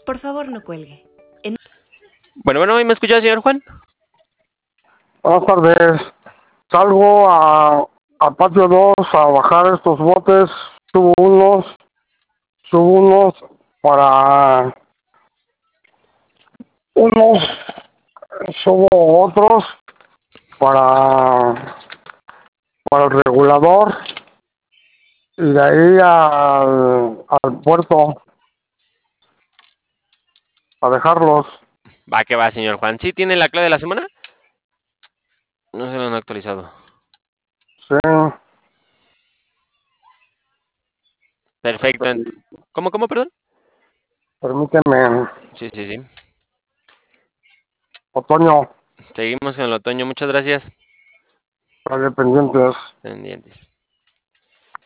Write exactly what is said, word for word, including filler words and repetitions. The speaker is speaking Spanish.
Por favor, no cuelgue. En- Bueno, bueno, ¿me escucha, señor Juan? Buenas tardes. Salgo a, al patio dos a bajar estos botes. Subo unos, subo unos para unos, subo otros para, para el regulador y de ahí al, al puerto a dejarlos. Va que va, señor Juan. ¿Sí tiene la clave de la semana? No se lo han actualizado. Sí, Perfecto. ¿Cómo, cómo, perdón? permíteme. Sí, sí, sí. Otoño, Seguimos con el otoño. Muchas gracias. para pendientes. Pendientes.